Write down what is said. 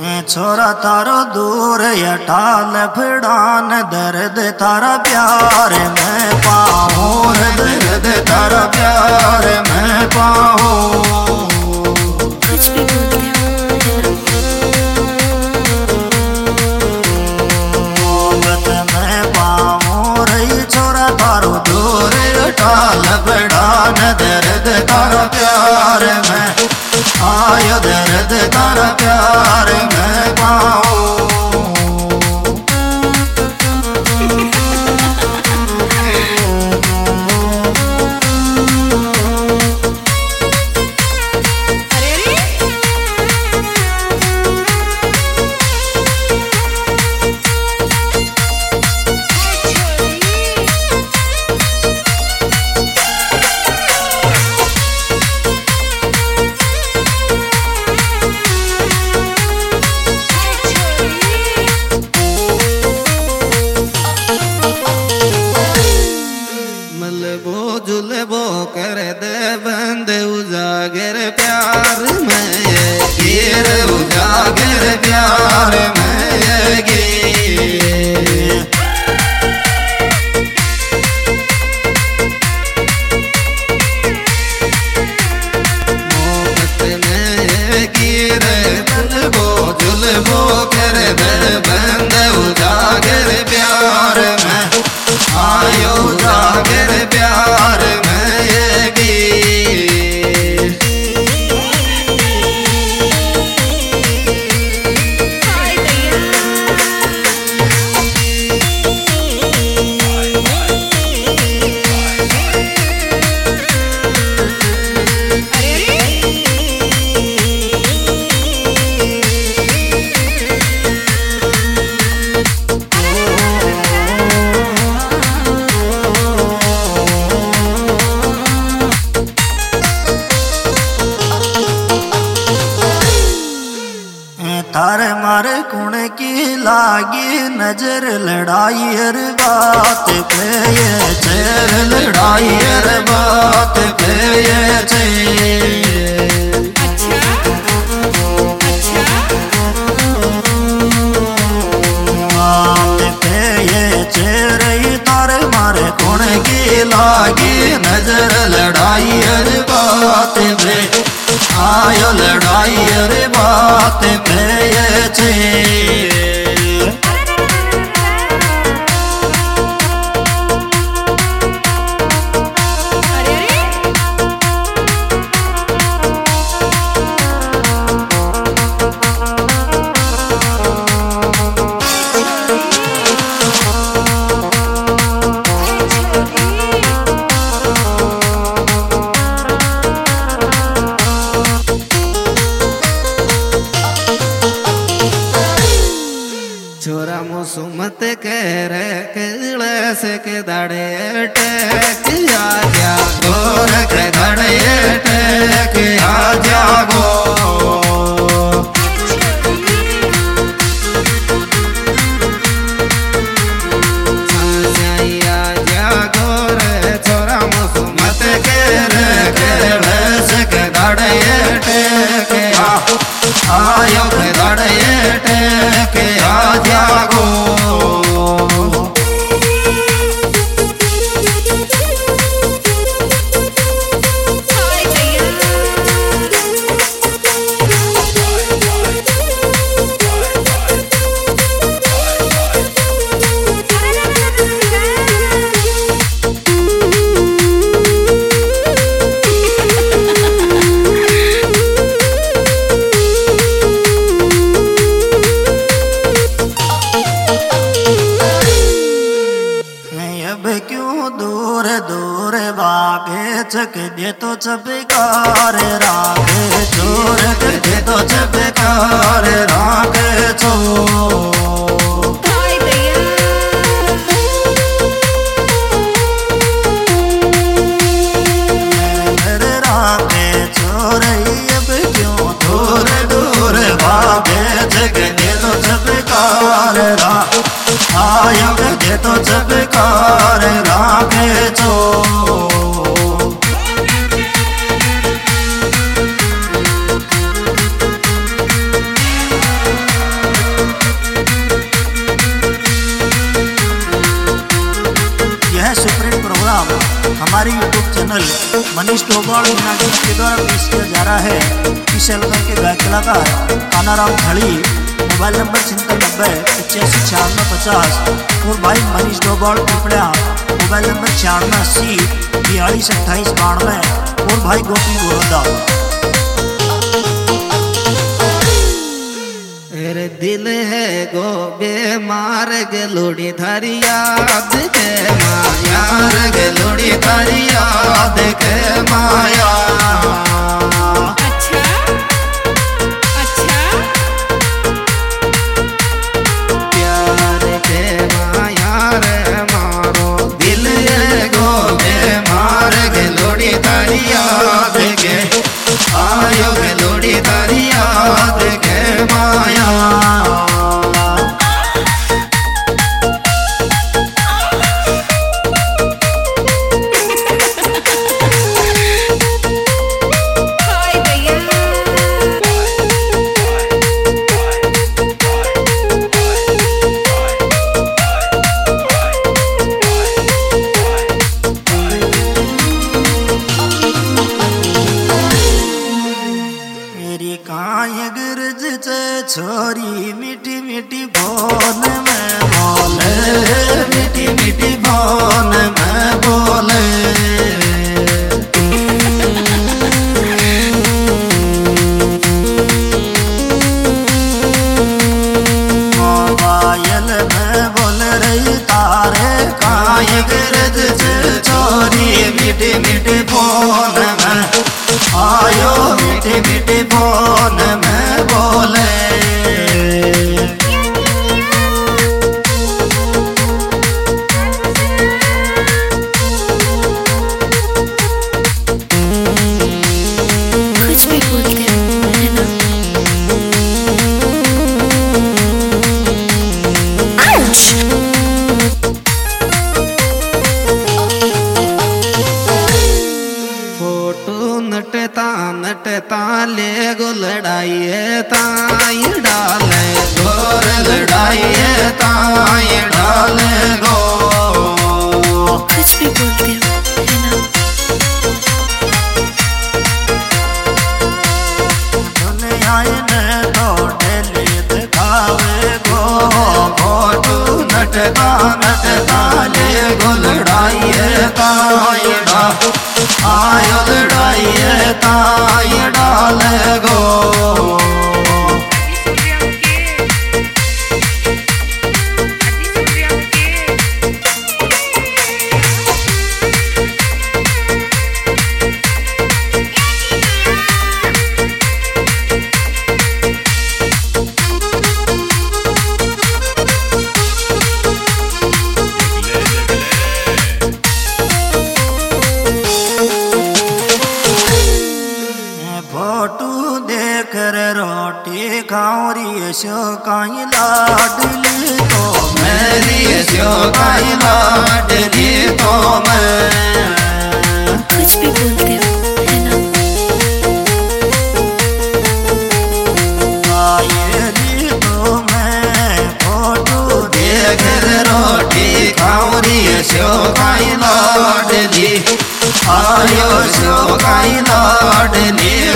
छोरा तारो दूर यठाल फिड़ान दर्द तारा प्यार मैं पाऊँ दर्द तारा प्यार मैं पाऊँ मोहब्बत मैं पाऊँ रही छोरा तारो दूर यठाल फिड़ान दर्द तारा प्यार मैं आयो दर्द तारा प्यार मैं पाऊँ जुलबो कर दे बंद उजागर प्यार में गिर उजागर प्यार में गिर मोहब्बत में गिर जुलबो कर दे बंद उजागर प्यार में आयो उजागर प्यार में थारे मारे कुण की लागी नजर लड़ाई हर बात पे ये चेर लड़ाई हर बात पे ये चेर बात पे ये चेर तारे मारे कुण की लागी नजर लड़ाई हर बात पे आयो लड़ाई अरे बात पे ये चेर छोरा मुसुमत कह रे किले से के दड़े टेक आ जा गोर के दड़े टेक आ जा गो छोरा मुसुमत कह रे किले से के दड़े टेक आयो के दड़े टेक आ जागो दूर दूर बागे चक दे तो चबकार रागे चोर दे तो चबकार रागे चो रागे चोर अब क्यों दूर दूर बागे चक दे तो चबकार आयो दे तो चबकार रागे चो हमारे यूट्यूब चैनल मनीष डोभाल मीनाक्षी के द्वारा पेश किया जा रहा है। इस एल्बम के गायक कलाकार कानाराम खड़ी, मोबाइल नंबर 9790 85 9650 और भाई मनीष डोभाल पिपड़ा, मोबाइल नंबर 9680 42 28 92 और भाई गोपी गोरंदा। तेरे दिल है गो बेमार गलोड़ी थारी याद के माया, गलोड़ी थारी याद के माया। अच्छा अच्छा प्यार के माया रे मारो दिल है गो बेमार गलोड़ी थारी याद के आयो, गलोड़ी थारी याद के माया। हाय भैया मेरी काय गिरज से छोरी मीठी मीठी बोल में बोले, मीठी मीठी बोल में बोले। मोबाइल में बोल रही तारे काय गिरज से छोरी मीठी मीठी बोल में आयो, मीठी मीठी बोल में बोले। कुछ भी बोलते हो है ना। फोटो नटता नटता ले गो लड़ाई ताई डाले गोर, लड़ाई ताई डाले गो। कुछ भी बोलते हो है ना। दुनिया ने तो डेली दिखावे गो, फोटो नटता नटता ले गो लड़ाई ताई डाले आयो, लड़ाई ताई डाले गो। फोटू देख रे रोटी खाऊरी सो काई लाडली तो मेरी सो काई लाडली तो मैं। कुछ भी बोलते हो है ना। आयरी तो मैं फोटू देख रे रोटी खाऊरी सो काई लाडली आयो, सो काई लाडली